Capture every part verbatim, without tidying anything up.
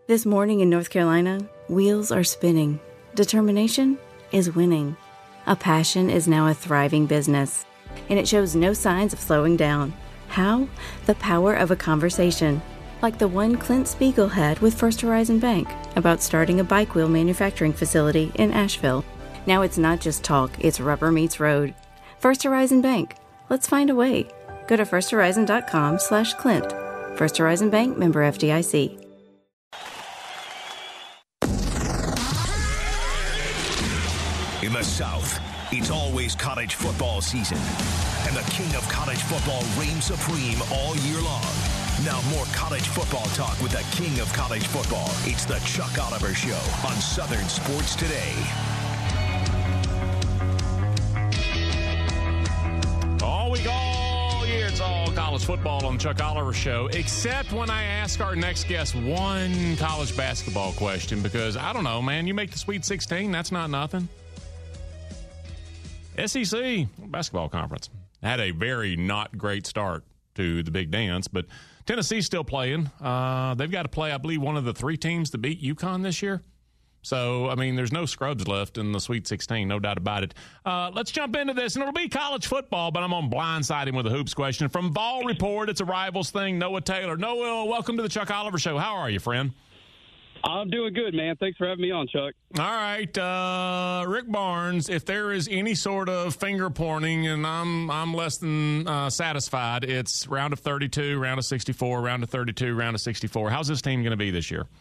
This morning in North Carolina, wheels are spinning. Determination is winning. A passion is now a thriving business, and it shows no signs of slowing down. How? The power of a conversation, like the one Clint Spiegel had with First Horizon Bank about starting a bike wheel manufacturing facility in Asheville. Now it's not just talk, it's rubber meets road. First Horizon Bank. Let's find a way. Go to firsthorizon.com slash Clint. First Horizon Bank, member F D I C. In the South, it's always college football season, and the king of college football reigns supreme all year long. Now more college football talk with the king of college football. It's the Chuck Oliver Show on Southern Sports Today. All week, all year, it's all college football on the Chuck Oliver Show, except when I ask our next guest one college basketball question, because, I don't know, man, you make the Sweet sixteen, that's not nothing. S E C basketball conference had a very not great start to the big dance, but Tennessee's still playing. Uh, they've got to play, I believe, one of the three teams to beat UConn this year. So, I mean, there's no scrubs left in the Sweet sixteen, no doubt about it. Uh, let's jump into this, and it'll be college football, but I'm on blindside him with a hoops question. From Vol Report, it's a Rivals thing, Noah Taylor. Noah, welcome to the Chuck Oliver Show. How are you, friend? I'm doing good, man. Thanks for having me on, Chuck. All right, uh, Rick Barnes, if there is any sort of finger pointing, and I'm I'm less than uh, satisfied, it's round of thirty-two, round of sixty-four, round of thirty-two, round of sixty-four. How's this team going to be this year?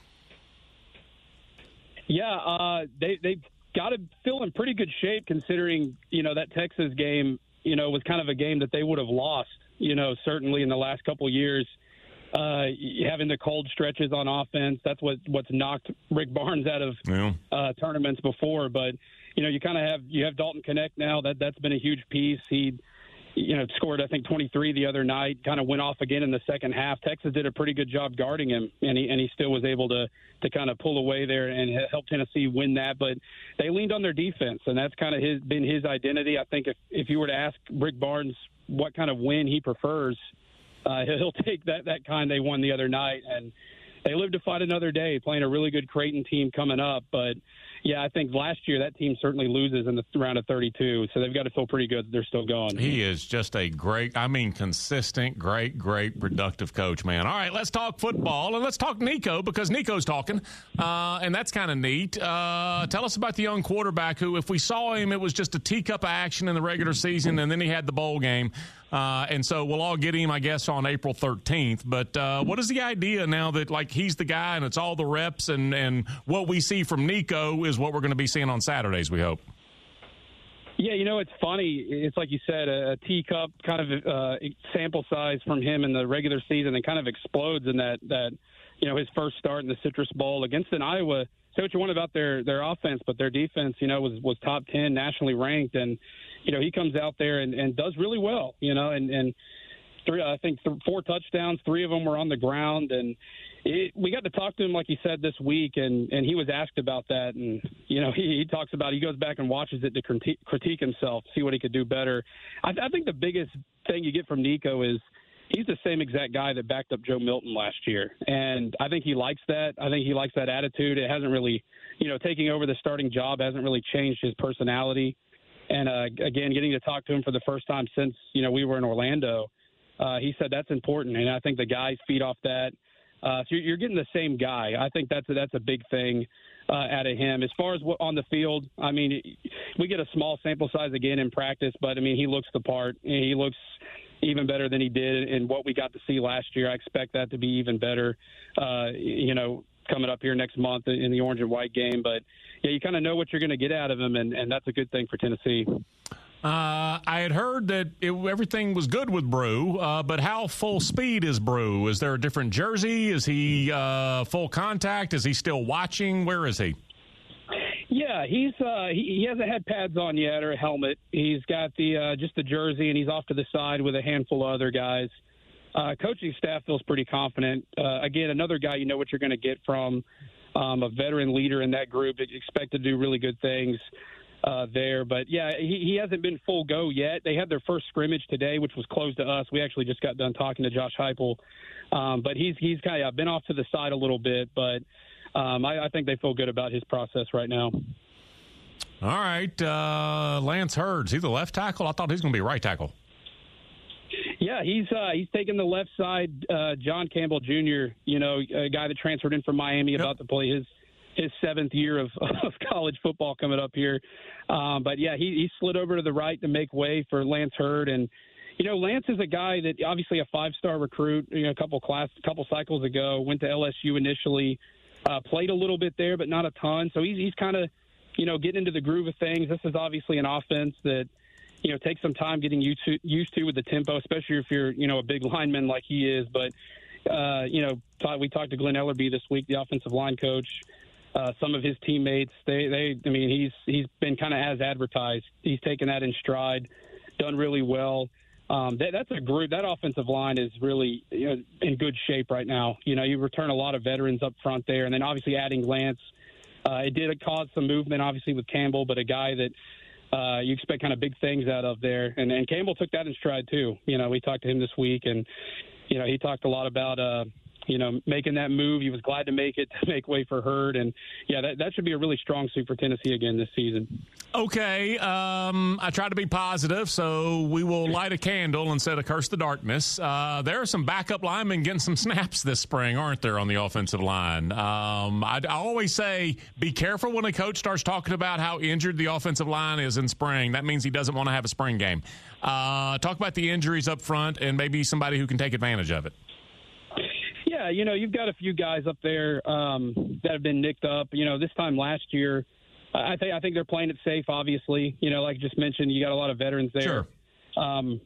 Yeah, uh, they, they've got to feel in pretty good shape considering, you know, that Texas game, you know, was kind of a game that they would have lost, you know, certainly in the last couple of years. Uh, having the cold stretches on offense, that's what what's knocked Rick Barnes out of yeah. uh, tournaments before. But you know, you kind of have you have Dalton Knecht now. That that's been a huge piece. He, you know, scored I think twenty-three the other night. Kind of went off again in the second half. Texas did a pretty good job guarding him, and he and he still was able to to kind of pull away there and help Tennessee win that. But they leaned on their defense, and that's kind of his been his identity. I think if if you were to ask Rick Barnes what kind of win he prefers, Uh, he'll take that, that kind they won the other night, and they live to fight another day, playing a really good Creighton team coming up. But, yeah, I think last year that team certainly loses in the round of thirty-two, so they've got to feel pretty good that they're still going. He is just a great, I mean, consistent, great, great, productive coach, man. All right, let's talk football, and let's talk Nico, because Nico's talking, uh, and that's kind of neat. Uh, tell us about the young quarterback who, if we saw him, it was just a teacup of action in the regular season, and then he had the bowl game. Uh, and so we'll all get him, I guess, on April thirteenth. But uh, what is the idea now that, like, he's the guy and it's all the reps and, and what we see from Nico is what we're going to be seeing on Saturdays, we hope? Yeah, you know, it's funny. It's like you said, a, a teacup kind of uh, sample size from him in the regular season and kind of explodes in that, that, you know, his first start in the Citrus Bowl against an Iowa. Say what you want about their, their offense, but their defense, you know, was, was top ten nationally ranked. And, you know, he comes out there and, and does really well, you know, and, and three, I think th- four touchdowns, three of them were on the ground. And it, we got to talk to him, like he said, this week, and, and he was asked about that. And, you know, he, he talks about, he goes back and watches it to critique, critique himself, see what he could do better. I, I think the biggest thing you get from Nico is he's the same exact guy that backed up Joe Milton last year. And I think he likes that. I think he likes that attitude. It hasn't really, you know, taking over the starting job hasn't really changed his personality. And, uh, again, getting to talk to him for the first time since, you know, we were in Orlando, uh, he said that's important. And I think the guys feed off that. Uh, so you're, you're getting the same guy. I think that's a, that's a big thing uh, out of him. As far as what on the field, I mean, we get a small sample size again in practice, but, I mean, he looks the part. He looks even better than he did in what we got to see last year. I expect that to be even better, uh, you know, coming up here next month in the orange and white game. But, yeah, you kind of know what you're going to get out of him, and, and that's a good thing for Tennessee. Uh, I had heard that it, everything was good with Brew, uh, but how full speed is Brew? Is there a different jersey? Is he uh, full contact? Is he still watching? Where is he? Yeah, he's uh, he, he hasn't had pads on yet or a helmet. He's got the uh, just the jersey, and he's off to the side with a handful of other guys. Uh, coaching staff feels pretty confident. Uh, again, another guy you know what you're going to get from, um, a veteran leader in that group. Expect to do really good things uh, there. But, yeah, he, he hasn't been full go yet. They had their first scrimmage today, which was closed to us. We actually just got done talking to Josh Heupel. Um, but he's he's kind of been off to the side a little bit. But um, I, I think they feel good about his process right now. All right, uh, Lance Hurd, he the left tackle? I thought he was going to be right tackle. Yeah, he's uh, he's taking the left side. Uh, John Campbell Junior, you know, a guy that transferred in from Miami, yep. about to play his his seventh year of, of college football coming up here. Um, but, yeah, he, he slid over to the right to make way for Lance Hurd. And, you know, Lance is a guy that obviously a five-star recruit, you know, a couple class, a couple cycles ago, went to L S U initially, uh, played a little bit there, but not a ton. So he's, he's kind of, you know, getting into the groove of things. This is obviously an offense that, you know, takes some time getting used to, used to with the tempo, especially if you're, you know, a big lineman like he is. But, uh, you know, we talked to Glenn Ellerby this week, the offensive line coach. Uh, some of his teammates, they, they, I mean, he's he's been kind of as advertised. He's taken that in stride, done really well. Um, that, that's a group. That offensive line is really, you know, in good shape right now. You know, you return a lot of veterans up front there, and then obviously adding Lance. Uh, it did cause some movement, obviously, with Campbell, but a guy that uh, you expect kind of big things out of there. And, and Campbell took that in stride too. You know, we talked to him this week, and you know, he talked a lot about. Uh, you know, making that move. He was glad to make it to make way for Hurd. And, yeah, that, that should be a really strong suit for Tennessee again this season. Okay. Um, I try to be positive, so we will light a candle instead of curse the darkness. Uh, there are some backup linemen getting some snaps this spring, aren't there, on the offensive line? Um, I, I always say be careful when a coach starts talking about how injured the offensive line is in spring. That means he doesn't want to have a spring game. Uh, talk about the injuries up front and maybe somebody who can take advantage of it. Yeah, you know, you've got a few guys up there um, that have been nicked up. You know, this time last year, I think I think they're playing it safe, obviously. You know, like I just mentioned, you got a lot of veterans there. Sure. Um,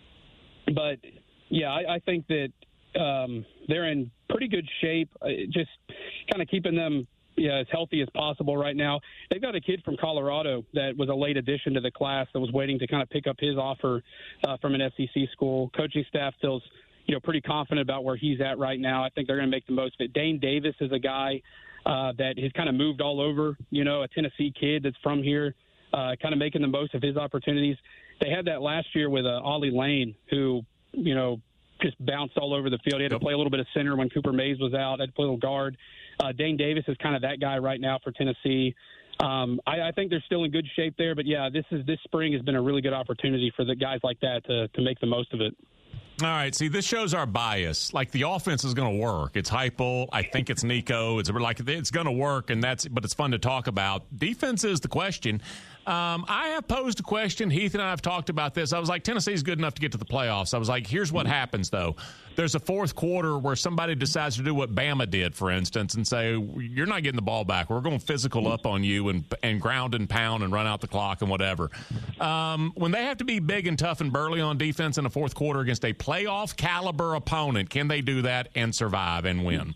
but, yeah, I, I think that um, they're in pretty good shape, uh, just kind of keeping them yeah, as healthy as possible right now. They've got a kid from Colorado that was a late addition to the class that was waiting to kind of pick up his offer uh, from an S E C school. Coaching staff feels – you know, pretty confident about where he's at right now. I think they're going to make the most of it. Dane Davis is a guy uh, that has kind of moved all over, you know, a Tennessee kid that's from here, uh, kind of making the most of his opportunities. They had that last year with uh, Ollie Lane, who, you know, just bounced all over the field. He had to play a little bit of center when Cooper Mays was out. Had to play a little guard. Uh, Dane Davis is kind of that guy right now for Tennessee. Um, I, I think they're still in good shape there. But, yeah, this is this spring has been a really good opportunity for the guys like that to, to make the most of it. All right, see, this shows our bias. Like, the offense is going to work. It's Heupel. I think it's Nico. It's like it's going to work, and that's. But it's fun to talk about. Defense is the question. Um, I have posed a question. Heath and I have talked about this. I was like, Tennessee's good enough to get to the playoffs. I was like, here's what happens, though. There's a fourth quarter where somebody decides to do what Bama did, for instance, and say, you're not getting the ball back. We're going physical up on you and and ground and pound and run out the clock and whatever. Um, when they have to be big and tough and burly on defense in the fourth quarter against a playoff caliber opponent, can they do that and survive and win?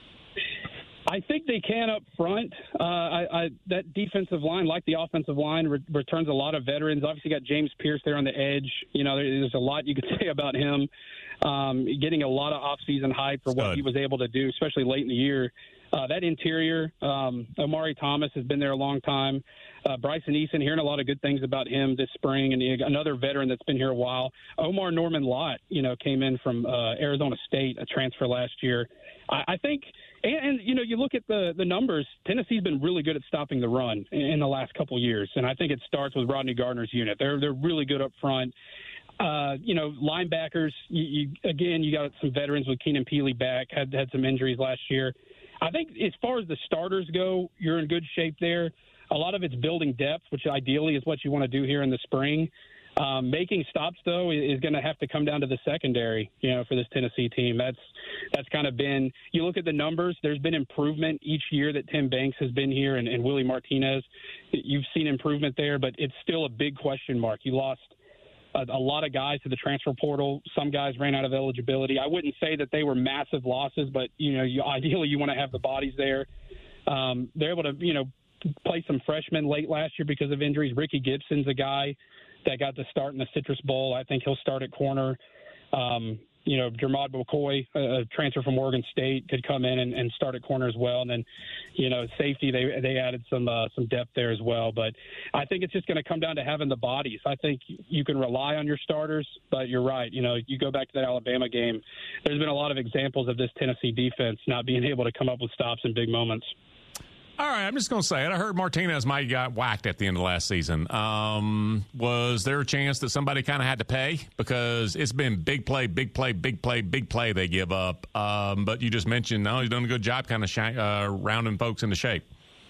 I think they can up front. Uh, I, I, that defensive line, like the offensive line, re- returns a lot of veterans. Obviously, got James Pierce there on the edge. You know, there, there's a lot you could say about him. Um, getting a lot of offseason hype for what Good. he was able to do, especially late in the year. Uh, that interior, um, Omari Thomas has been there a long time. Uh, Bryson Eason, hearing a lot of good things about him this spring, and another veteran that's been here a while. Omar Norman Lott, you know, came in from uh, Arizona State, a transfer last year. I, I think, and, and you know, you look at the the numbers. Tennessee's been really good at stopping the run in, in the last couple of years, and I think it starts with Rodney Gardner's unit. They're they're really good up front. Uh, you know, linebackers. You, you, again, you got some veterans with Keenan Peely back. Had had some injuries last year. I think as far as the starters go, you're in good shape there. A lot of it's building depth, which ideally is what you want to do here in the spring. Um, making stops, though, is going to have to come down to the secondary, you know, for this Tennessee team. That's that's kind of been – you look at the numbers, there's been improvement each year that Tim Banks has been here and, and Willie Martinez. You've seen improvement there, but it's still a big question mark. You lost a, a lot of guys to the transfer portal. Some guys ran out of eligibility. I wouldn't say that they were massive losses, but, you know, you, ideally you want to have the bodies there. Um, they're able to, you know, play some freshmen late last year because of injuries. Ricky Gibson's a guy that got to start in the Citrus Bowl. I think he'll start at corner. Um, you know, Jermod McCoy, a transfer from Oregon State, could come in and, and start at corner as well. And then, you know, safety, they they added some uh, some depth there as well. But I think it's just going to come down to having the bodies. I think you can rely on your starters, but you're right. You know, you go back to that Alabama game, there's been a lot of examples of this Tennessee defense not being able to come up with stops in big moments. All right, I'm just going to say it. I heard Martinez might have got whacked at the end of last season. Um, was there a chance that somebody kind of had to pay? Because it's been big play, big play, big play, big play they give up. Um, but you just mentioned, no, he's done a good job kind of sh- uh, rounding folks into shape.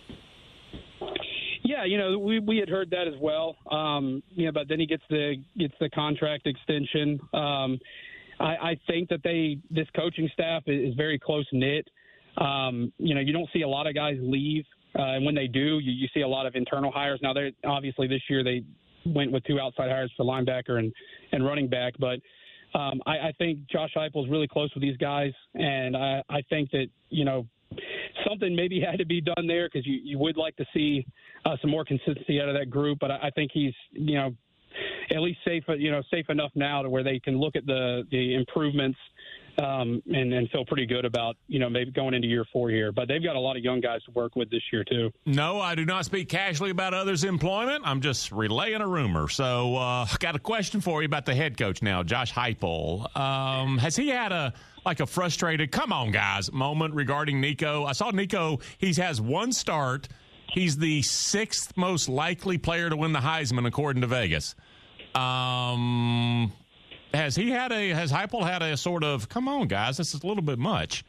Yeah, you know, we, we had heard that as well. Um, you know, but then he gets the gets the contract extension. Um, I, I think that they this coaching staff is, is very close knit. Um, you know, you don't see a lot of guys leave, uh, and when they do, you, you see a lot of internal hires. Now, they obviously this year they went with two outside hires for linebacker and, and running back, but um, I, I think Josh Heupel is really close with these guys, and I, I think that, you know, something maybe had to be done there because you, you would like to see uh, some more consistency out of that group, but I, I think he's, you know, at least safe, you know, safe enough now to where they can look at the, the improvements Um, and, and feel pretty good about, you know, maybe going into year four here. But they've got a lot of young guys to work with this year, too. No, I do not speak casually about others' employment. I'm just relaying a rumor. So I uh, got a question for you about the head coach now, Josh Heupel. Um, has he had a like a frustrated, come on, guys, moment regarding Nico? I saw Nico, he has one start. He's the sixth most likely player to win the Heisman, according to Vegas. Um... Has he had a, has Heupel had a sort of, come on, guys, this is a little bit much?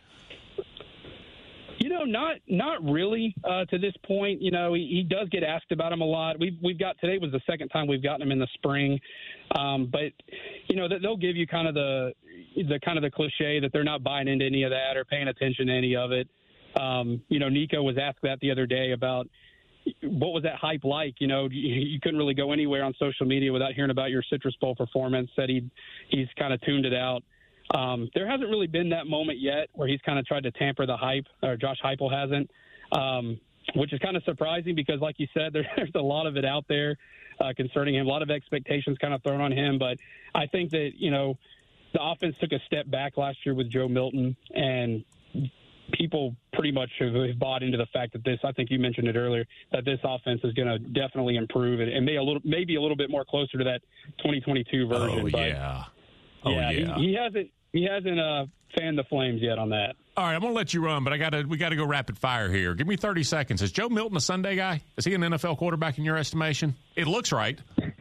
You know, not not really uh, to this point. You know, he, he does get asked about him a lot. We've, we've got, today was the second time we've gotten him in the spring. Um, but, you know, they'll give you kind of the, the kind of the cliche that they're not buying into any of that or paying attention to any of it. Um, you know, Nico was asked that the other day about, what was that hype like? You know, you, you couldn't really go anywhere on social media without hearing about your Citrus Bowl performance. Said he he's kind of tuned it out. Um, there hasn't really been that moment yet where he's kind of tried to tamper the hype, or Josh Heupel hasn't, um, which is kind of surprising because, like you said, there, there's a lot of it out there uh, concerning him, a lot of expectations kind of thrown on him. But I think that, you know, the offense took a step back last year with Joe Milton, and people pretty much have, have bought into the fact that this, I think you mentioned it earlier, that this offense is going to definitely improve and, and may a little, maybe a little bit more closer to that twenty twenty-two version. Oh, but, yeah. Oh, yeah. yeah. He, he hasn't, he hasn't uh, fanned the flames yet on that. All right, I'm going to let you run, but I got to, we got to go rapid fire here. Give me thirty seconds. Is Joe Milton a Sunday guy? Is he an N F L quarterback in your estimation? It looks right.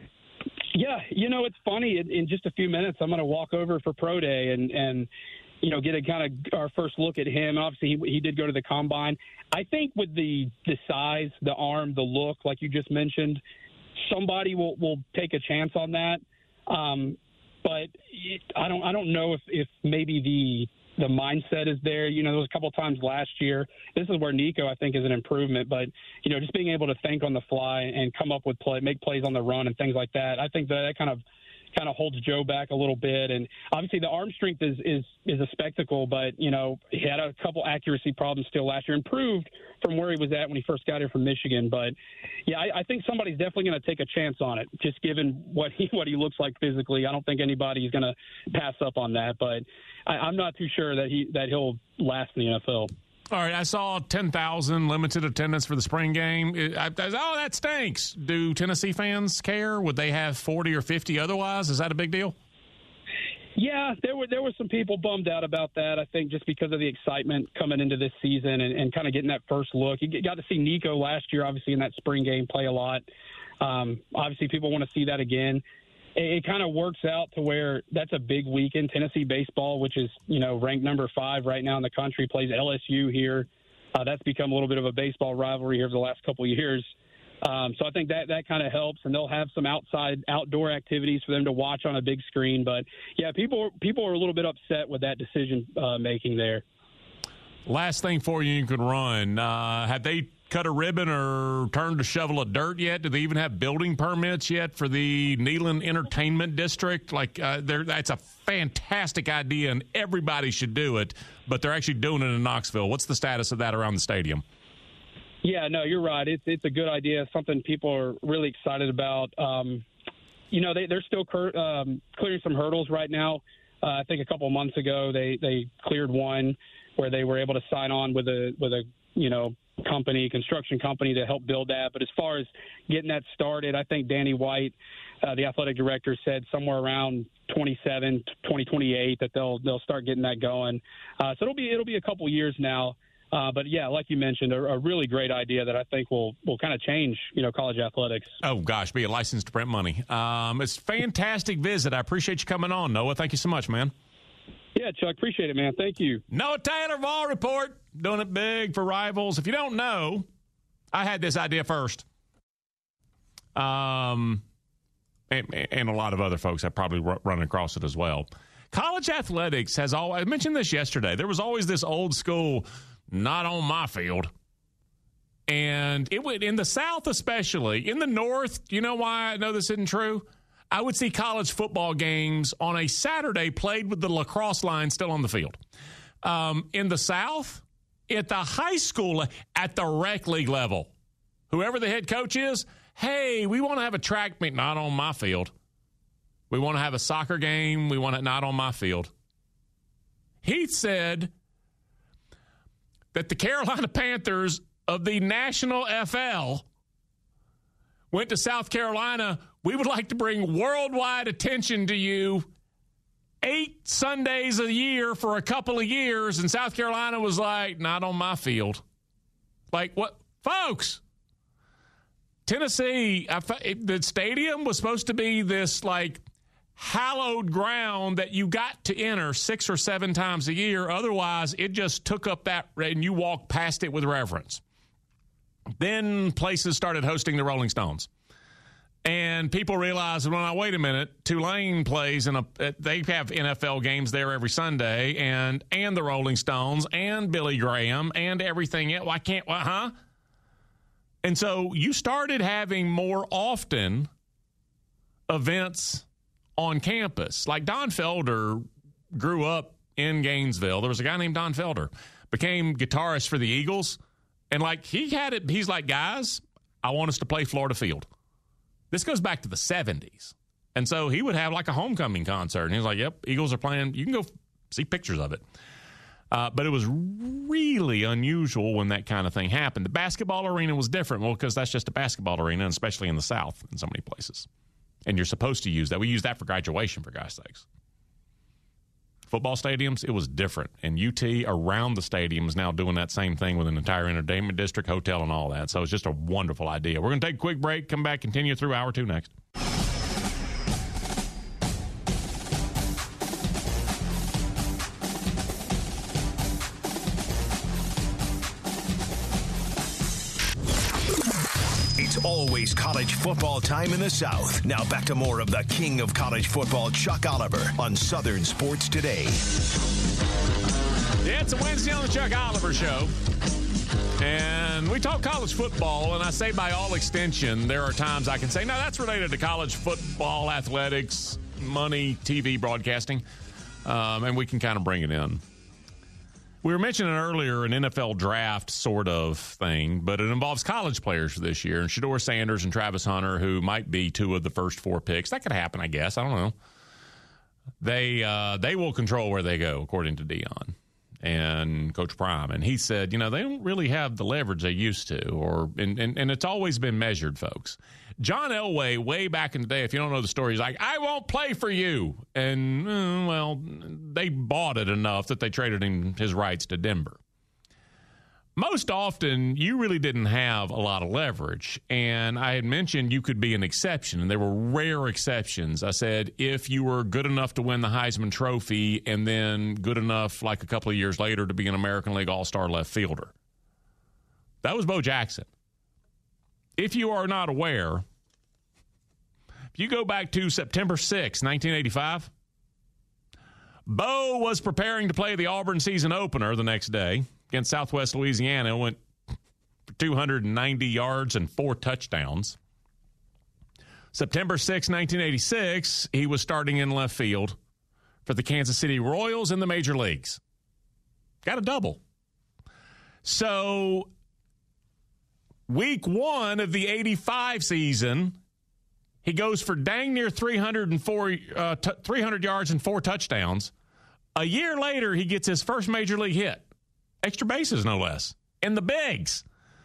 Yeah. You know, it's funny. In, in just a few minutes, I'm going to walk over for Pro Day and, and, you know, get a kind of our first look at him. Obviously, he, he did go to the combine. I think with the the size, the arm, the look, like you just mentioned, somebody will, will take a chance on that. Um, but it, I don't I don't know if, if maybe the the mindset is there. You know, there was a couple of times last year. This is where Nico, I think, is an improvement. But, you know, just being able to think on the fly and come up with play, make plays on the run and things like that, I think that, that kind of kind of holds Joe back a little bit. And obviously the arm strength is, is, is a spectacle, but, you know, he had a couple accuracy problems still last year, improved from where he was at when he first got here from Michigan. But yeah, I, I think somebody's definitely going to take a chance on it, just given what he, what he looks like physically. I don't think anybody is going to pass up on that, but I, I'm not too sure that he, that he'll last in the N F L. All right, I saw ten thousand limited attendance for the spring game. I, I, oh, that stinks. Do Tennessee fans care? Would they have forty or fifty otherwise? Is that a big deal? Yeah, there were there were some people bummed out about that, I think, just because of the excitement coming into this season and, and kind of getting that first look. You got to see Nico last year, obviously, in that spring game play a lot. Um, obviously, people want to see that again. It kind of works out to where that's a big weekend. Tennessee baseball, which is, you know, ranked number five right now in the country, plays L S U here. Uh, that's become a little bit of a baseball rivalry here for the last couple of years. Um, so I think that that kind of helps, and they'll have some outside outdoor activities for them to watch on a big screen. But, yeah, people, people are a little bit upset with that decision uh, making there. Last thing for you, you can run. Uh, have they cut a ribbon or turned a shovel of dirt yet? Do they even have building permits yet for the Neyland Entertainment District? Like, uh, that's a fantastic idea, and everybody should do it, but they're actually doing it in Knoxville. What's the status of that around the stadium? Yeah, no, you're right. It's it's a good idea, something people are really excited about. Um, you know, they, they're still cur- um, clearing some hurdles right now. Uh, I think a couple of months ago they, they cleared one where they were able to sign on with a with a you know company, construction company to help build that. But as far as getting that started, I think Danny White, uh, the athletic director, said somewhere around twenty-seven, twenty twenty-eight that they'll they'll start getting that going. Uh, so it'll be it'll be a couple years now. Uh, but yeah, like you mentioned, a, a really great idea that I think will will kind of change, you know, college athletics. Oh gosh, be a license to print money. Um, it's a fantastic visit. I appreciate you coming on, Noah. Thank you so much, man. Yeah, Chuck, appreciate it, man. Thank you. Noah Taylor, Vol Report, doing it big for Rivals. If you don't know, I had this idea first. Um, and, and a lot of other folks have probably run across it as well. College athletics has always, I mentioned this yesterday, there was always this old school, not on my field. And it would, in the South especially, in the North, you know why I know this isn't true? I would see college football games on a Saturday played with the lacrosse line still on the field. Um, in the South, at the high school, at the rec league level, whoever the head coach is, hey, we want to have a track meet, not on my field. We want to have a soccer game, we want it not on my field. He said that the Carolina Panthers of the National F L went to South Carolina. We would like to bring worldwide attention to you eight Sundays a year for a couple of years. And South Carolina was like, not on my field. Like, what? Folks, Tennessee, I, the stadium was supposed to be this, like, hallowed ground that you got to enter six or seven times a year. Otherwise, it just took up that, and you walked past it with reverence. Then places started hosting the Rolling Stones. And people realized, well, now, wait a minute, Tulane plays in a, they have N F L games there every Sunday, and and the Rolling Stones, and Billy Graham, and everything else. Why can't, well, huh? And so you started having more often events on campus. Like Don Felder grew up in Gainesville. There was a guy named Don Felder, became guitarist for the Eagles. And like he had it, he's like, guys, I want us to play Florida Field. This goes back to the seventies. And so he would have like a homecoming concert. And he was like, yep, Eagles are playing. You can go see pictures of it. Uh, but it was really unusual when that kind of thing happened. The basketball arena was different. Well, because that's just a basketball arena, and especially in the South in so many places. And you're supposed to use that. We use that for graduation, for God's sakes. Football stadiums, it was different. And U T around the stadium is now doing that same thing with an entire entertainment district, hotel, and all that. So it's just a wonderful idea. We're going to take a quick break, come back, continue through hour two next. It's always college football time in the South. Now back to more of the king of college football, Chuck Oliver, on Southern Sports Today. Yeah, it's a Wednesday on the Chuck Oliver Show. And we talk college football, and I say by all extension, there are times I can say, no, that's related to college football, athletics, money, T V broadcasting, um, and we can kind of bring it in. We were mentioning earlier an N F L draft sort of thing, but it involves college players for this year. And Shedeur Sanders and Travis Hunter, who might be two of the first four picks. That could happen, I guess. I don't know. They uh, they will control where they go, according to Dion and Coach Prime. And he said, you know, they don't really have the leverage they used to, or and, and, and it's always been measured, folks. John Elway, way back in the day, if you don't know the story, he's like, I won't play for you. And, uh, well, they bought it enough that they traded him his rights to Denver. Most often, you really didn't have a lot of leverage. And I had mentioned you could be an exception, and there were rare exceptions. I said, if you were good enough to win the Heisman Trophy and then good enough, like a couple of years later, to be an American League All-Star left fielder. That was Bo Jackson. If you are not aware, if you go back to September sixth, nineteen eighty-five, Bo was preparing to play the Auburn season opener the next day against Southwest Louisiana, went for two hundred ninety yards and four touchdowns. September sixth, nineteen eighty-six, he was starting in left field for the Kansas City Royals in the major leagues. Got a double. So week one of the eighty-five season, he goes for dang near three hundred four, uh, t- three hundred yards and four touchdowns. A year later, he gets his first major league hit. Extra bases, no less. In the bigs.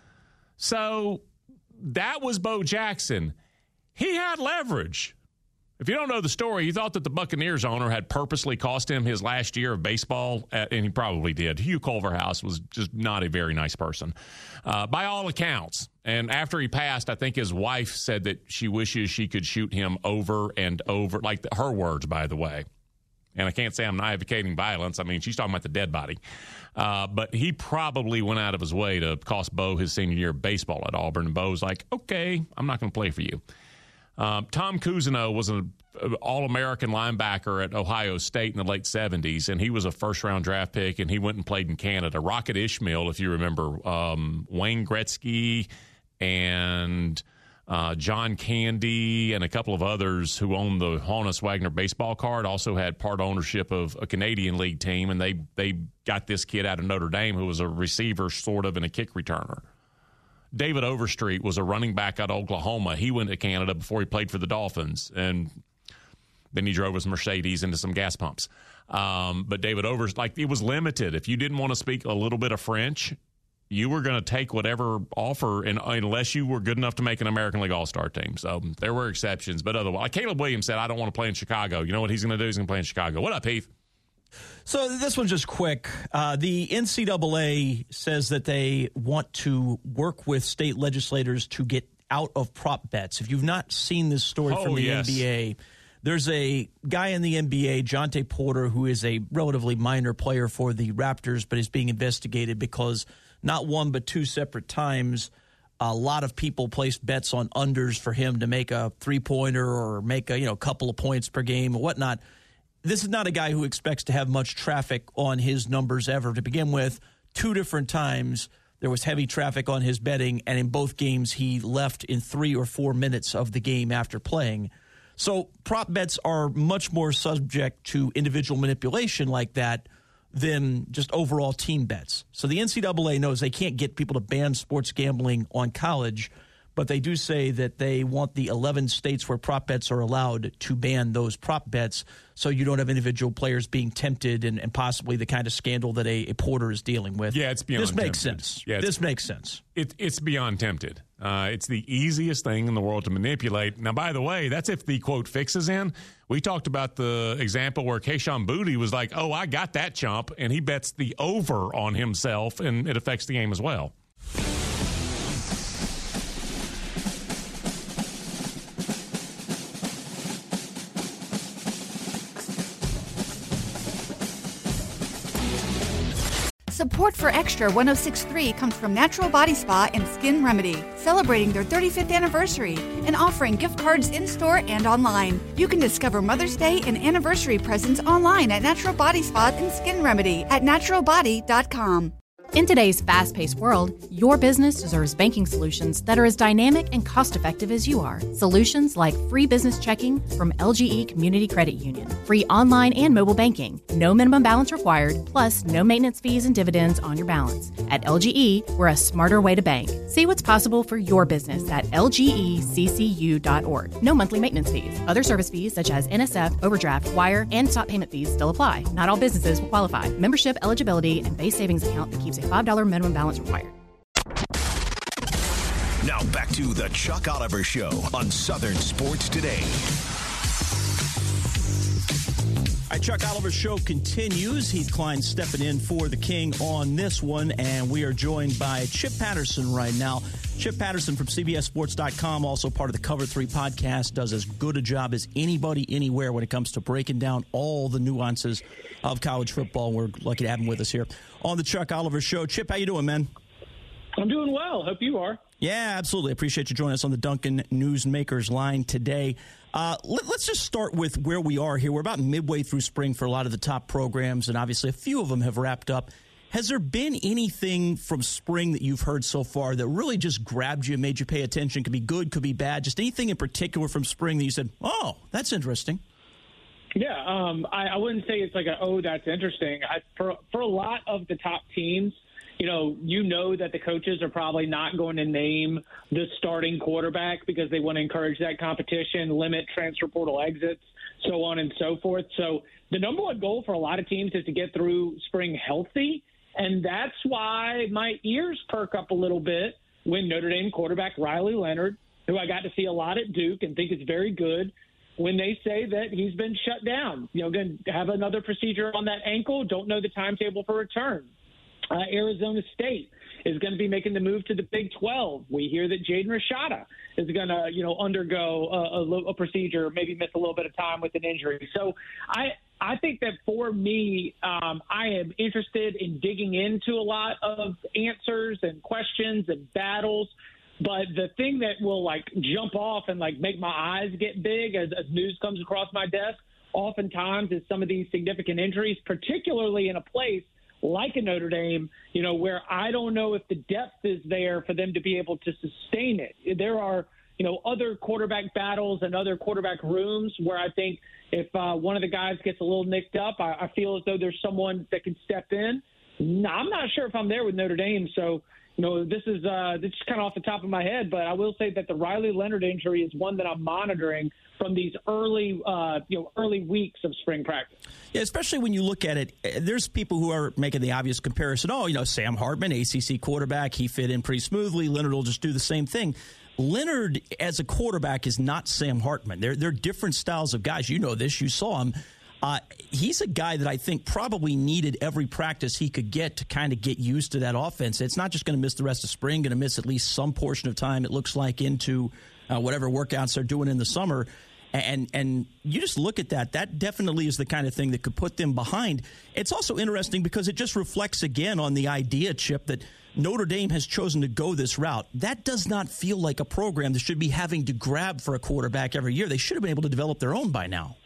So that was Bo Jackson. He had leverage. If you don't know the story, he thought that the Buccaneers owner had purposely cost him his last year of baseball, and he probably did. Hugh Culverhouse was just not a very nice person, uh, by all accounts. And after he passed, I think his wife said that she wishes she could shoot him over and over, like the, her words, by the way. And I can't say I'm not advocating violence. I mean, she's talking about the dead body. Uh, but he probably went out of his way to cost Bo his senior year of baseball at Auburn. And Bo's like, okay, I'm not going to play for you. Um, Tom Cousineau was an All-American linebacker at Ohio State in the late seventies, and he was a first-round draft pick, and he went and played in Canada. Rocket Ishmael, if you remember, um, Wayne Gretzky and uh, John Candy and a couple of others who owned the Honus Wagner baseball card also had part ownership of a Canadian League team, and they, they got this kid out of Notre Dame who was a receiver sort of and a kick returner. David Overstreet was a running back out of Oklahoma. He went to Canada before he played for the Dolphins, and then he drove his Mercedes into some gas pumps. Um, but David Overstreet, like, it was limited. If you didn't want to speak a little bit of French, you were going to take whatever offer, and unless you were good enough to make an American League All-Star team. So there were exceptions, but otherwise, like Caleb Williams said, I don't want to play in Chicago. You know what he's going to do? He's going to play in Chicago. What up, Heath? So this one's just quick. Uh, the N C double A says that they want to work with state legislators to get out of prop bets. If you've not seen this story oh, from the yes. N B A, there's a guy in the N B A, Jonte Porter, who is a relatively minor player for the Raptors, but is being investigated because not one but two separate times a lot of people placed bets on unders for him to make a three-pointer or make a you know couple of points per game or whatnot. This is not a guy who expects to have much traffic on his numbers ever. To begin with, two different times there was heavy traffic on his betting, and in both games he left in three or four minutes of the game after playing. So prop bets are much more subject to individual manipulation like that than just overall team bets. So the N C double A knows they can't get people to ban sports gambling on college, but they do say that they want the eleven states where prop bets are allowed to ban those prop bets so you don't have individual players being tempted and, and possibly the kind of scandal that a, a Porter is dealing with. Yeah, it's beyond This makes tempted. sense. Yeah, this makes sense. It, it's beyond tempted. Uh, it's the easiest thing in the world to manipulate. Now, by the way, that's if the, quote, fix is in. We talked about the example where Kayshon Boutte was like, oh, I got that chump, and he bets the over on himself, and it affects the game as well. Support for Extra one oh six point three comes from Natural Body Spa and Skin Remedy, celebrating their thirty-fifth anniversary and offering gift cards in-store and online. You can discover Mother's Day and anniversary presents online at Natural Body Spa and Skin Remedy at natural body dot com. In today's fast-paced world, your business deserves banking solutions that are as dynamic and cost-effective as you are. Solutions like free business checking from L G E Community Credit Union, free online and mobile banking, no minimum balance required, plus no maintenance fees and dividends on your balance. At L G E, we're a smarter way to bank. See what's possible for your business at L G E C C U dot org. No monthly maintenance fees. Other service fees such as N S F, overdraft, wire, and stop payment fees still apply. Not all businesses will qualify. Membership eligibility and base savings account that keeps a five dollars minimum balance required. Now back to the Chuck Oliver Show on Southern Sports Today. All right, Chuck Oliver's show continues. Heath Klein stepping in for the King on this one, and we are joined by Chip Patterson right now. Chip Patterson from C B S Sports dot com, also part of the Cover three podcast, does as good a job as anybody anywhere when it comes to breaking down all the nuances of college football. We're lucky to have him with us here on the Chuck Oliver Show. Chip, how you doing, man? I'm doing well. Hope you are. Yeah, absolutely. Appreciate you joining us on the Duncan Newsmakers line today. Uh, let, let's just start with where we are here. We're about midway through spring for a lot of the top programs, and obviously a few of them have wrapped up. Has there been anything from spring that you've heard so far that really just grabbed you, made you pay attention? Could be good, could be bad. Just anything in particular from spring that you said, oh, that's interesting? Yeah, um, I, I wouldn't say it's like a, oh, that's interesting. I, for for a lot of the top teams, you know, you know that the coaches are probably not going to name the starting quarterback because they want to encourage that competition, limit transfer portal exits, so on and so forth. So the number one goal for a lot of teams is to get through spring healthy, and that's why my ears perk up a little bit when Notre Dame quarterback Riley Leonard, who I got to see a lot at Duke and think is very good, when they say that he's been shut down. You know, going to have another procedure on that ankle, don't know the timetable for return. Uh, Arizona State is going to be making the move to the Big twelve. We hear that Jaden Rashada is going to, you know, undergo a, a, a procedure, maybe miss a little bit of time with an injury. So I I think that for me, um, I am interested in digging into a lot of answers and questions and battles. But the thing that will, like, jump off and, like, make my eyes get big as, as news comes across my desk oftentimes is some of these significant injuries, particularly in a place like a Notre Dame, you know, where I don't know if the depth is there for them to be able to sustain it. There are, you know, other quarterback battles and other quarterback rooms where I think if uh, one of the guys gets a little nicked up, I, I feel as though there's someone that can step in. No, I'm not sure if I'm there with Notre Dame, so you know, this is uh, this is kind of off the top of my head, but I will say that the Riley Leonard injury is one that I'm monitoring from these early, uh, you know, early weeks of spring practice. Yeah, especially when you look at it, there's people who are making the obvious comparison. Oh, you know, Sam Hartman, A C C quarterback, he fit in pretty smoothly. Leonard will just do the same thing. Leonard, as a quarterback, is not Sam Hartman. They're they're different styles of guys. You know this. You saw him. Uh, he's a guy that I think probably needed every practice he could get to kind of get used to that offense. It's not just going to miss the rest of spring, going to miss at least some portion of time, it looks like, into uh, whatever workouts they're doing in the summer. And and you just look at that. That definitely is the kind of thing that could put them behind. It's also interesting because it just reflects again on the idea, Chip, that Notre Dame has chosen to go this route. That does not feel like a program that should be having to grab for a quarterback every year. They should have been able to develop their own by now.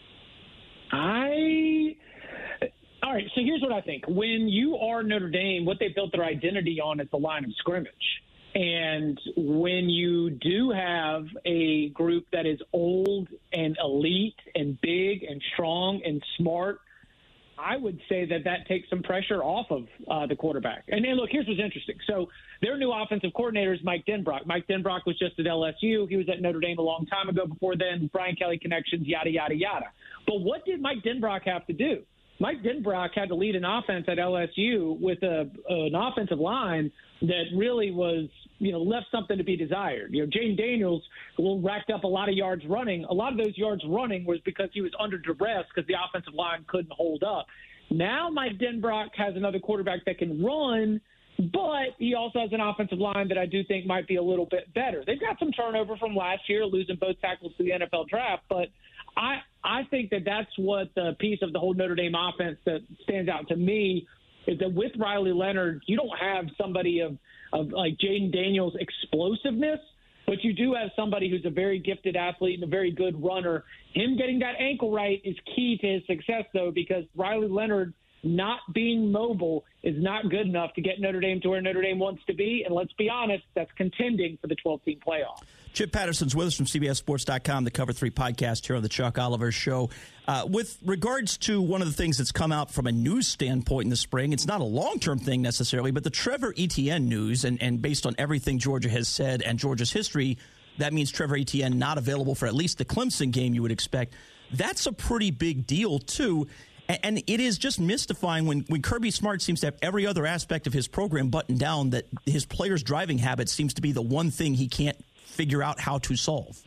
I all right. So here's what I think: when you are Notre Dame, what they built their identity on is the line of scrimmage. And when you do have a group that is old and elite and big and strong and smart, I would say that that takes some pressure off of uh, the quarterback. And then, look, here's what's interesting. So their new offensive coordinator is Mike Denbrock. Mike Denbrock was just at L S U. He was at Notre Dame a long time ago. Before then, Brian Kelly connections, yada, yada, yada. But what did Mike Denbrock have to do? Mike Denbrock had to lead an offense at L S U with a, an offensive line that really was, you know, left something to be desired. You know, Jaden Daniels racked up a lot of yards running. A lot of those yards running was because he was under duress because the offensive line couldn't hold up. Now Mike Denbrock has another quarterback that can run, but he also has an offensive line that I do think might be a little bit better. They've got some turnover from last year, losing both tackles to the N F L draft, but I I think that that's what the piece of the whole Notre Dame offense that stands out to me is that with Riley Leonard, you don't have somebody of, of like Jaden Daniels' explosiveness, but you do have somebody who's a very gifted athlete and a very good runner. Him getting that ankle right is key to his success, though, because Riley Leonard not being mobile is not good enough to get Notre Dame to where Notre Dame wants to be. And let's be honest, that's contending for the twelve-team playoff. Chip Patterson's with us from C B S Sports dot com, the Cover three podcast here on the Chuck Oliver Show. Uh, with regards to one of the things that's come out from a news standpoint in the spring, it's not a long-term thing necessarily, but the Trevor Etienne news, and, and based on everything Georgia has said and Georgia's history, that means Trevor Etienne not available for at least the Clemson game you would expect. That's a pretty big deal, too. And it is just mystifying when, when Kirby Smart seems to have every other aspect of his program buttoned down, that his players' driving habits seems to be the one thing he can't figure out how to solve.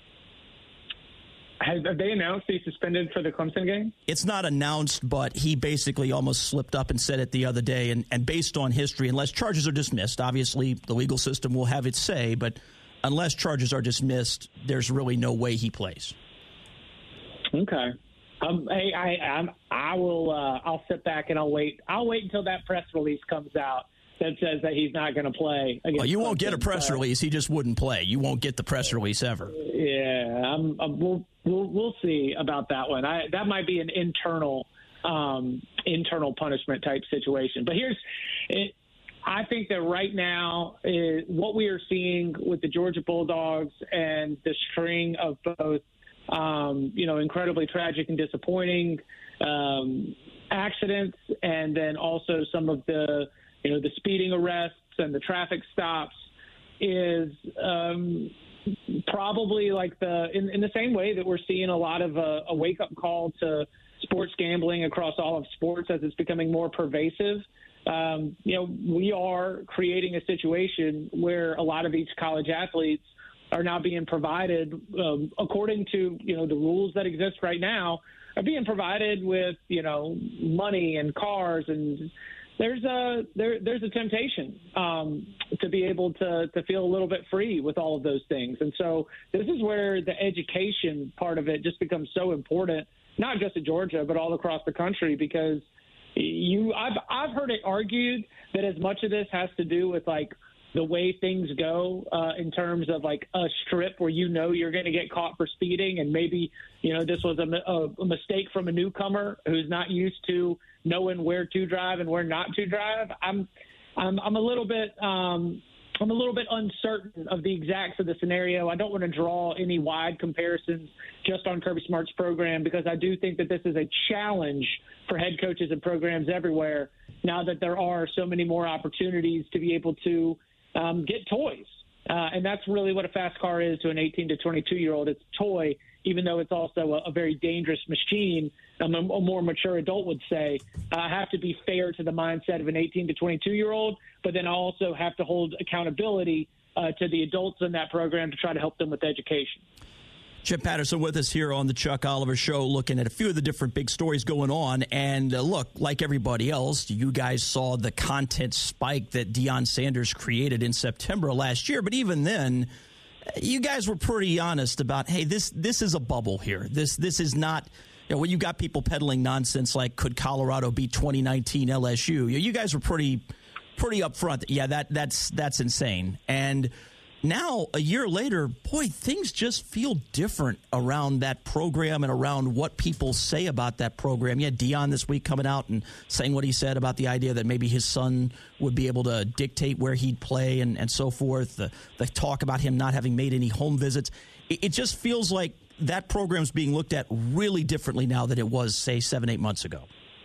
Have they announced he's suspended for the Clemson game? It's not announced, but he basically almost slipped up and said it the other day. And, and based on history, unless charges are dismissed, obviously the legal system will have its say, but unless charges are dismissed, there's really no way he plays. Okay. Um, hey, I, I'm, I will. Uh, I'll sit back and I'll wait. I'll wait until that press release comes out that says that he's not going to play. Well, you won't Clemson, get a press so. release. He just wouldn't play. You won't get the press release ever. Yeah, I'm, I'm, we'll, we'll we'll see about that one. I, that might be an internal um, internal punishment type situation. But here's. It, I think that right now, is what we are seeing with the Georgia Bulldogs and the string of both. Um, you know, incredibly tragic and disappointing um, accidents, and then also some of the you know, the speeding arrests and the traffic stops is um, probably like the in, in the same way that we're seeing a lot of a, a wake-up call to sports gambling across all of sports as it's becoming more pervasive. Um, you know, we are creating a situation where a lot of these college athletes are now being provided, um, according to, you know, the rules that exist right now, are being provided with, you know, money and cars, and there's a there there's a temptation um, to be able to to feel a little bit free with all of those things. And so this is where the education part of it just becomes so important, not just in Georgia, but all across the country, because you I've I've heard it argued that as much of this has to do with like the way things go uh, in terms of like a strip where you know you're going to get caught for speeding, and maybe, you know, this was a, a, a mistake from a newcomer who's not used to knowing where to drive and where not to drive. I'm I'm I'm a little bit um, I'm a little bit uncertain of the exacts of the scenario. I don't want to draw any wide comparisons just on Kirby Smart's program, because I do think that this is a challenge for head coaches and programs everywhere now that there are so many more opportunities to be able to Um, get toys. Uh, and that's really what a fast car is to an eighteen to twenty-two-year-old. It's a toy, even though it's also a, a very dangerous machine. Um, a, a more mature adult would say, I have to be fair to the mindset of an eighteen to twenty-two-year-old, but then I also have to hold accountability uh, to the adults in that program to try to help them with education. Chip Patterson with us here on the Chuck Oliver Show, looking at a few of the different big stories going on. And uh, look, like everybody else, you guys saw the content spike that Deion Sanders created in September last year. But even then, you guys were pretty honest about, hey, this this is a bubble here. This this is not, you know, when you got people peddling nonsense like, could Colorado beat twenty nineteen L S U? You guys were pretty pretty upfront. Yeah, that that's that's insane. And now, a year later, boy, things just feel different around that program and around what people say about that program. Yeah, Deion this week coming out and saying what he said about the idea that maybe his son would be able to dictate where he'd play and, and so forth. The, the talk about him not having made any home visits. It, it just feels like that program's being looked at really differently now than it was, say, seven, eight months ago.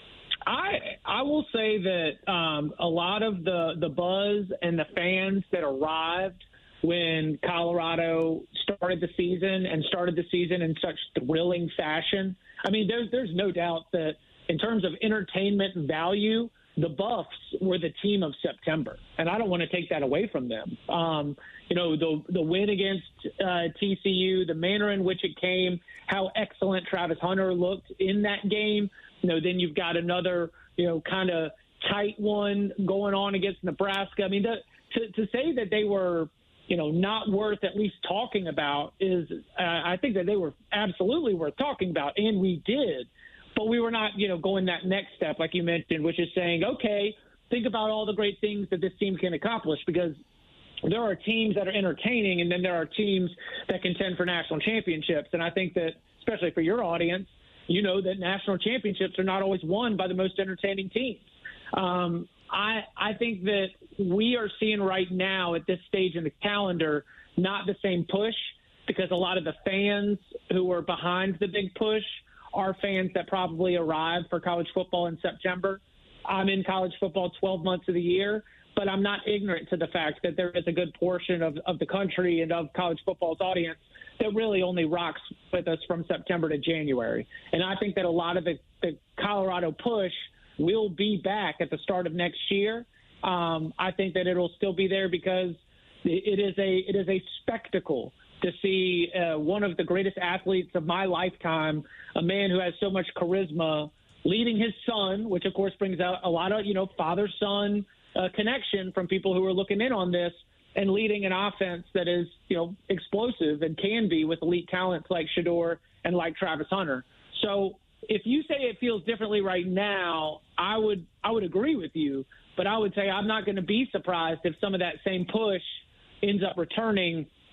I I will say that um, a lot of the, the buzz and the fans that arrived when Colorado started the season and started the season in such thrilling fashion. I mean, there's there's no doubt that in terms of entertainment value, the Buffs were the team of September, and I don't want to take that away from them. Um, you know, the the win against uh, T C U, the manner in which it came, how excellent Travis Hunter looked in that game. You know, then you've got another, you know, kind of tight one going on against Nebraska. I mean, the, to to say that they were, you know, not worth at least talking about is, uh, I think that they were absolutely worth talking about, and we did. But we were not, you know, going that next step, like you mentioned, which is saying, okay, think about all the great things that this team can accomplish, because there are teams that are entertaining, and then there are teams that contend for national championships. And I think that, especially for your audience, you know that national championships are not always won by the most entertaining teams. Um, I, I think that we are seeing right now at this stage in the calendar not the same push, because a lot of the fans who are behind the big push are fans that probably arrived for college football in September. I'm in college football twelve months of the year, but I'm not ignorant to the fact that there is a good portion of, of the country and of college football's audience that really only rocks with us from September to January. And I think that a lot of the, the Colorado push will be back at the start of next year. Um, I think that it'll still be there because it is a it is a spectacle to see uh, one of the greatest athletes of my lifetime, a man who has so much charisma, leading his son, which of course brings out a lot of, you know, father-son uh, connection from people who are looking in on this, and leading an offense that is, you know, explosive and can be with elite talents like Shedeur and like Travis Hunter. So if you say it feels differently right now, I would I would agree with you, but I would say I'm not going to be surprised if some of that same push ends up returning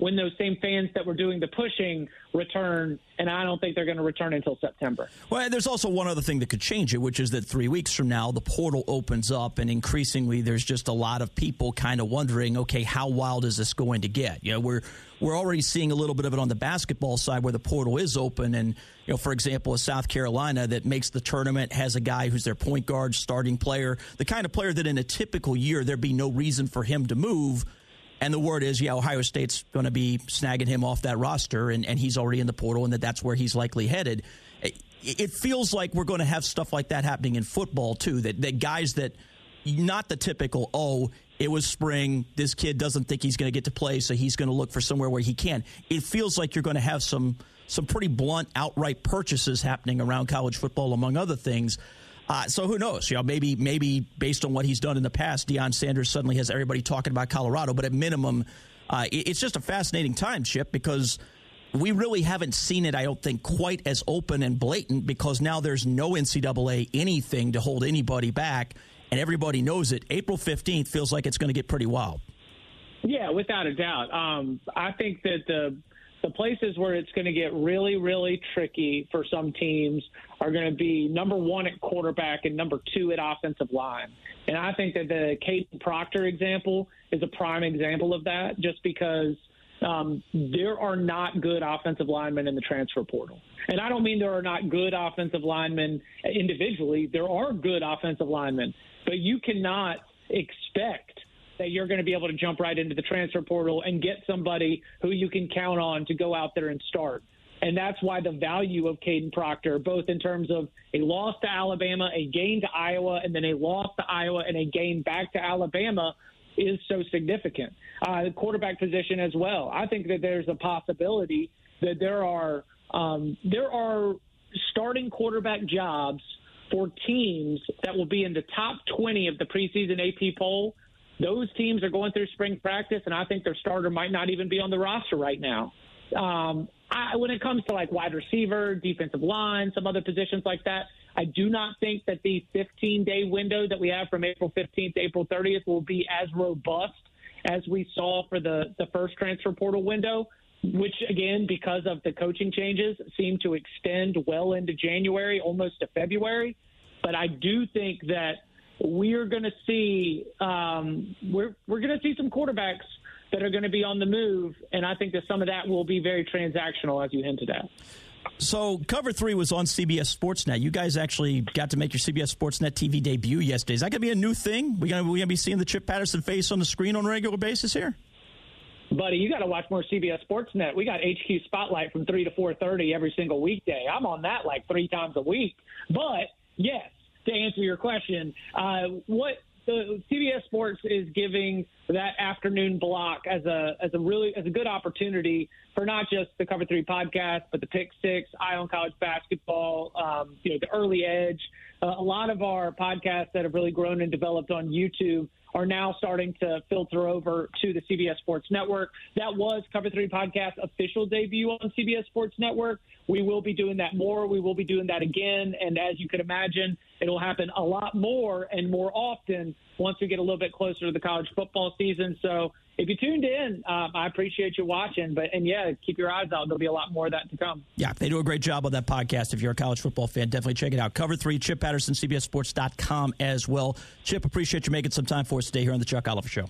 when those same fans that were doing the pushing return, and I don't think they're going to return until September. Well, there's also one other thing that could change it, which is that three weeks from now, the portal opens up, and increasingly there's just a lot of people kind of wondering, okay, how wild is this going to get? You know, we're we're already seeing a little bit of it on the basketball side where the portal is open, and, you know, for example, a South Carolina that makes the tournament has a guy who's their point guard, starting player, the kind of player that in a typical year there'd be no reason for him to move. And the word is, yeah, Ohio State's going to be snagging him off that roster, and, and he's already in the portal, and that that's where he's likely headed. It, it feels like we're going to have stuff like that happening in football, too, that, that guys that not the typical, oh, it was spring, this kid doesn't think he's going to get to play, so he's going to look for somewhere where he can. It feels like you're going to have some some pretty blunt, outright purchases happening around college football, among other things. Uh, so who knows? You know, maybe maybe based on what he's done in the past, Deion Sanders suddenly has everybody talking about Colorado. But at minimum, uh, it, it's just a fascinating time, Chip, because we really haven't seen it, I don't think, quite as open and blatant, because now there's no N C double A anything to hold anybody back, and everybody knows it. April fifteenth feels like it's going to get pretty wild. Yeah, without a doubt. Um, I think that the the places where it's going to get really, really tricky for some teams are going to be number one at quarterback and number two at offensive line. And I think that the Caden Proctor example is a prime example of that, just because um, there are not good offensive linemen in the transfer portal. And I don't mean there are not good offensive linemen individually. There are good offensive linemen, but you cannot expect that you're going to be able to jump right into the transfer portal and get somebody who you can count on to go out there and start. And that's why the value of Caden Proctor, both in terms of a loss to Alabama, a gain to Iowa, and then a loss to Iowa and a gain back to Alabama, is so significant. Uh, the quarterback position as well. I think that there's a possibility that there are um, there are starting quarterback jobs for teams that will be in the top twenty of the preseason A P poll. Those teams are going through spring practice, and I think their starter might not even be on the roster right now. Um, I, when it comes to like wide receiver, defensive line, some other positions like that, I do not think that the fifteen-day window that we have from April fifteenth to April thirtieth will be as robust as we saw for the, the first transfer portal window, which, again, because of the coaching changes, seem to extend well into January, almost to February. But I do think that we're going to see um, we're we're going to see some quarterbacks that are going to be on the move, and I think that some of that will be very transactional, as you hinted at. So Cover three was on C B S Sportsnet. You guys actually got to make your C B S Sportsnet T V debut yesterday. Is that going to be a new thing? We're going to be seeing the Chip Patterson face on the screen on a regular basis here? Buddy, you got to watch more C B S Sportsnet. We got H Q Spotlight from three to four thirty every single weekday. I'm on that like three times a week. But, yes, to answer your question, uh, what the C B S Sports is giving that afternoon block as a as a really as a good opportunity for not just the Cover three podcast, but the Pick Six, Eye on College Basketball, um, you know, the Early Edge. Uh, a lot of our podcasts that have really grown and developed on YouTube are now starting to filter over to the C B S Sports Network. That was Cover three Podcast official debut on C B S Sports Network. We will be doing that more. We will be doing that again. And as you could imagine, it'll happen a lot more and more often once we get a little bit closer to the college football season. So if you tuned in, um, I appreciate you watching. But and yeah, keep your eyes out. There'll be a lot more of that to come. Yeah, they do a great job on that podcast. If you're a college football fan, definitely check it out. Cover three, Chip Patterson, C B S Sports dot com as well. Chip, appreciate you making some time for us today here on the Chuck Oliver Show.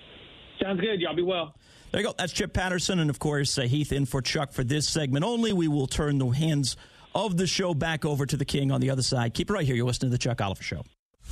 Sounds good. Y'all be well. There you go. That's Chip Patterson. And, of course, uh, Heath in for Chuck for this segment only. We will turn the hands of the show back over to the King on the other side. Keep it right here. You're listening to the Chuck Oliver Show.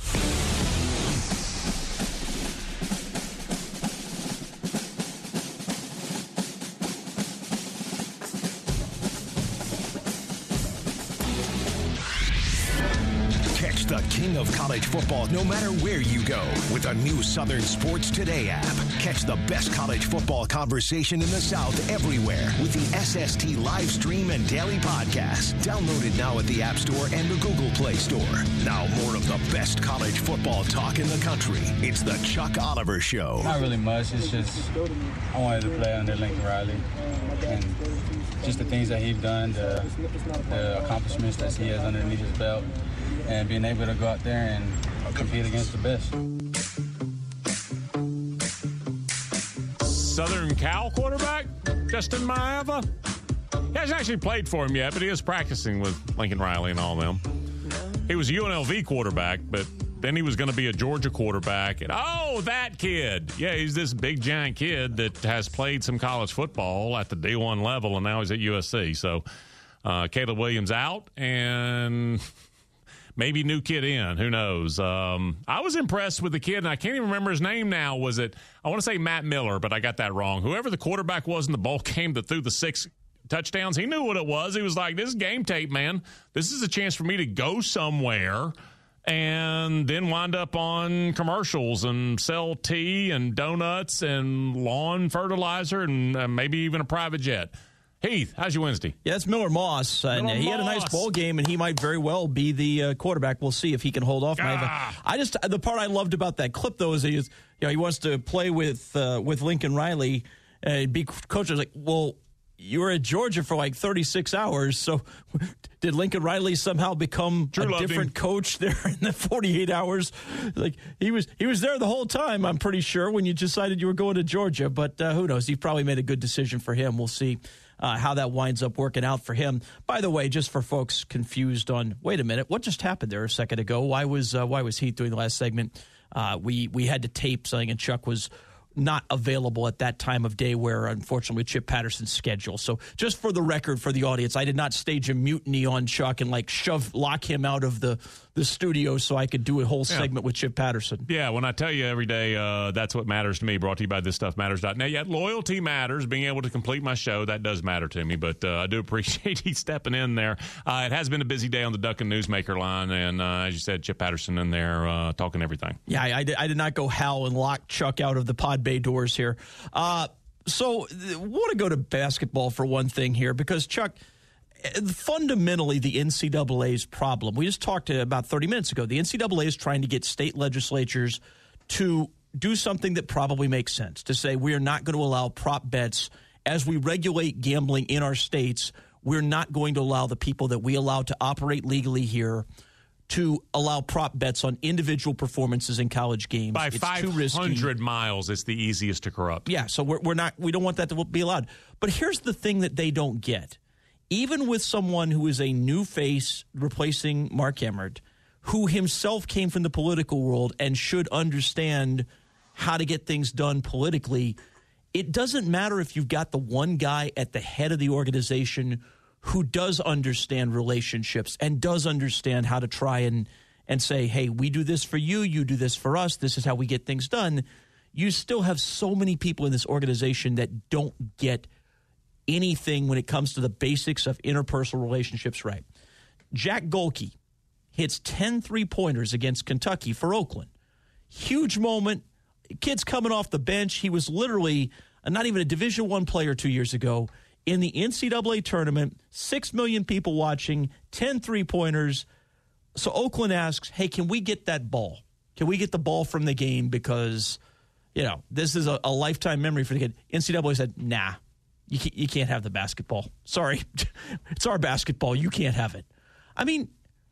The king of college football, no matter where you go, with a new Southern Sports Today app. Catch the best college football conversation in the South everywhere with the S S T live stream and daily podcast. Download it now at the App Store and the Google Play Store. Now more of the best college football talk in the country. It's the Chuck Oliver Show. Not really much. It's just I wanted to play under Lincoln Riley. And just the things that he's done, the, the accomplishments that he has underneath his belt, and being able to go out there and compete against the best. Southern Cal quarterback? Justin Maeva. He hasn't actually played for him yet, but he is practicing with Lincoln Riley and all them. He was a U N L V quarterback, but then he was going to be a Georgia quarterback. And, oh, that kid. Yeah, he's this big, giant kid that has played some college football at the D one level, and now he's at U S C. So uh, Caleb Williams out, and maybe new kid in. Who knows? Um, I was impressed with the kid, and I can't even remember his name now. Was it, I want to say Matt Miller, but I got that wrong. Whoever the quarterback was in the bowl game that threw the six touchdowns, he knew what it was. He was like, this is game tape, man. This is a chance for me to go somewhere and then wind up on commercials and sell tea and donuts and lawn fertilizer and uh, maybe even a private jet. Heath, how's your Wednesday? Yeah, it's Miller Moss. Uh, Miller and he Moss. had a nice bowl game, and he might very well be the uh, quarterback. We'll see if he can hold off. Ah. I just the part I loved about that clip though is he is, you know, he wants to play with uh, with Lincoln Riley and be coach. I was like, well, you were at Georgia for like thirty-six hours, so did Lincoln Riley somehow become Drew a loved different him. coach there in the forty-eight hours? Like he was, he was there the whole time. I'm pretty sure when you decided you were going to Georgia, but uh, who knows? He probably made a good decision for him. We'll see uh, how that winds up working out for him. By the way, just for folks confused on, wait a minute, what just happened there a second ago? Why was uh, why was Heath doing the last segment? Uh, we we had to tape something, and Chuck was not available at that time of day where, unfortunately, Chip Patterson's schedule. So just for the record, for the audience, I did not stage a mutiny on Chuck and like shove, lock him out of the, the studio so I could do a whole Yeah. segment with Chip Patterson. Yeah, when I tell you every day, uh, that's what matters to me, brought to you by this stuff matters dot net. Yet loyalty matters, being able to complete my show, that does matter to me, but uh, I do appreciate he stepping in there. Uh, it has been a busy day on the Duck and Newsmaker line, and uh, as you said, Chip Patterson in there uh, talking everything. Yeah, I, I, did, I did not go howl and lock Chuck out of the pod bay doors here. Uh, so I want to go to basketball for one thing here because, Chuck, fundamentally the N C double A's problem, we just talked about thirty minutes ago, the N C double A is trying to get state legislatures to do something that probably makes sense, to say we are not going to allow prop bets as we regulate gambling in our states. We're not going to allow the people that we allow to operate legally here to allow prop bets on individual performances in college games. By it's five too risky. hundred miles, it's the easiest to corrupt. Yeah, so we're, we're not, we don't want that to be allowed. But here's the thing that they don't get. Even with someone who is a new face replacing Mark Emmert, who himself came from the political world and should understand how to get things done politically, it doesn't matter if you've got the one guy at the head of the organization who does understand relationships and does understand how to try and, and say, hey, we do this for you, you do this for us, this is how we get things done. You still have so many people in this organization that don't get anything when it comes to the basics of interpersonal relationships right. Jack Golke hits ten three-pointers against Kentucky for Oakland. Huge moment. Kid's coming off the bench. He was literally not even a Division I player two years ago. In the N C double A tournament, six million people watching, ten three-pointers. So Oakland asks, hey, can we get that ball? Can we get the ball from the game? Because, you know, this is a, a lifetime memory for the kid. N C double A said, nah, you can't, you can't have the basketball. Sorry. It's our basketball. You can't have it. I mean,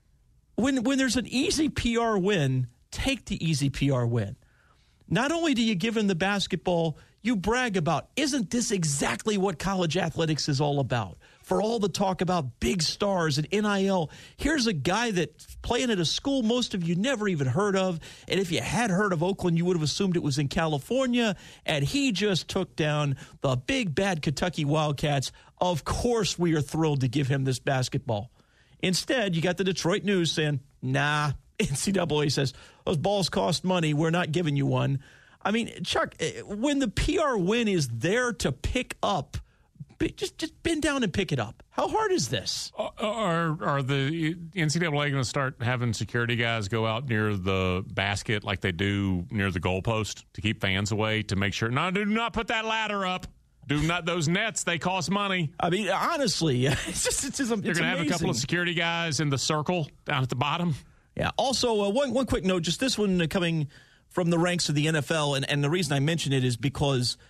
when when there's an easy P R win, take the easy P R win. Not only do you give him the basketball, you brag about, isn't this exactly what college athletics is all about? For all the talk about big stars and N I L, here's a guy that's playing at a school most of you never even heard of. And if you had heard of Oakland, you would have assumed it was in California. And he just took down the big, bad Kentucky Wildcats. Of course we are thrilled to give him this basketball. Instead, you got the Detroit News saying, nah, N C double A says, those balls cost money. We're not giving you one. I mean, Chuck, when the P R win is there to pick up, just just bend down and pick it up. How hard is this? Are, are the N C double A going to start having security guys go out near the basket like they do near the goalpost to keep fans away, to make sure, no, do not put that ladder up. Do not, those nets, they cost money. I mean, honestly, it's just, it's just, it's You're going to have a couple of security guys in the circle down at the bottom. Yeah. Also, uh, one one quick note, just this one coming from the ranks of the N F L, and, and the reason I mention it is because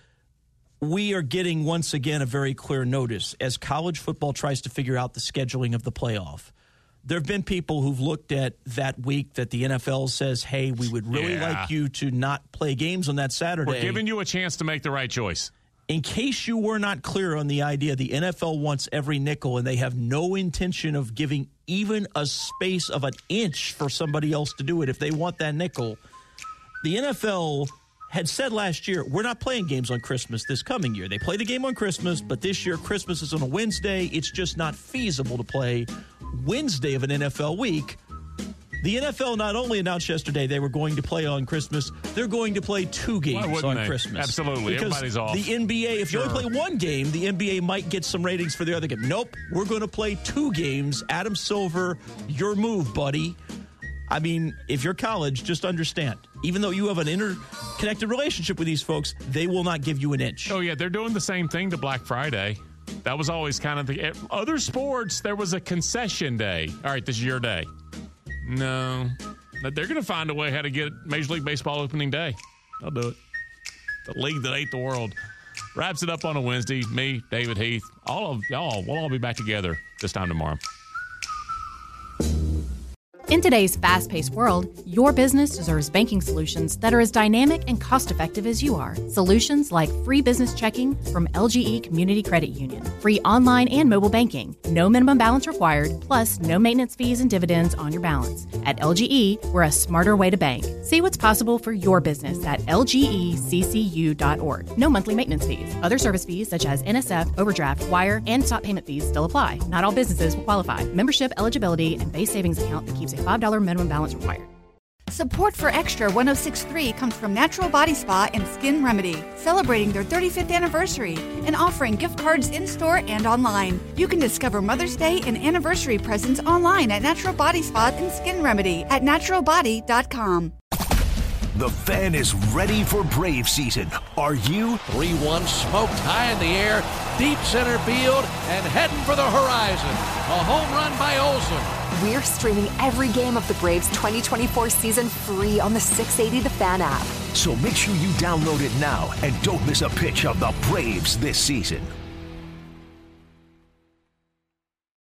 we are getting, once again, a very clear notice as college football tries to figure out the scheduling of the playoff. There have been people who've looked at that week that the N F L says, hey, we would really yeah. like you to not play games on that Saturday. We're giving you a chance to make the right choice. in case you were not clear on the idea, the N F L wants every nickel, and they have no intention of giving even a space of an inch for somebody else to do it if they want that nickel. The N F L had said last year, we're not playing games on Christmas this coming year. They play the game on Christmas, but this year Christmas is on a Wednesday. It's just not feasible to play Wednesday of an N F L week. The N F L not only announced yesterday they were going to play on Christmas, they're going to play two games on they? Christmas. Absolutely. Because everybody's off. The N B A, if sure. you only play one game, the N B A might get some ratings for the other game. Nope, we're going to play two games. Adam Silver, your move, buddy. I mean, if you're college, just understand, even though you have an interconnected relationship with these folks, they will not give you an inch. Oh, yeah, they're doing the same thing to Black Friday. That was always kind of the other sports. There was a concession day. All right, this is your day. No, but they're going to find a way how to get Major League Baseball opening day. They'll do it. The league that ate the world wraps it up on a Wednesday. Me, David Heath, all of y'all, we'll all be back together this time tomorrow. In today's fast-paced world, your business deserves banking solutions that are as dynamic and cost-effective as you are. Solutions like free business checking from L G E Community Credit Union, free online and mobile banking, no minimum balance required, plus no maintenance fees and dividends on your balance. At L G E, we're a smarter way to bank. See what's possible for your business at L G E C C U dot org. No monthly maintenance fees. Other service fees such as N S F, overdraft, wire, and stop payment fees still apply. Not all businesses will qualify. Membership eligibility and base savings account that keeps a five dollars minimum balance required. Support for Extra one oh six point three comes from Natural Body Spa and Skin Remedy, celebrating their thirty-fifth anniversary and offering gift cards in-store and online. You can discover Mother's Day and anniversary presents online at Natural Body Spa and Skin Remedy at natural body dot com. The Fan is ready for Brave season. Are you? three one smoked high in the air, deep center field, and heading for the horizon. A home run by Olsen. We're streaming every game of the Braves twenty twenty-four season free on the six eighty The Fan app. So make sure you download it now and don't miss a pitch of the Braves this season.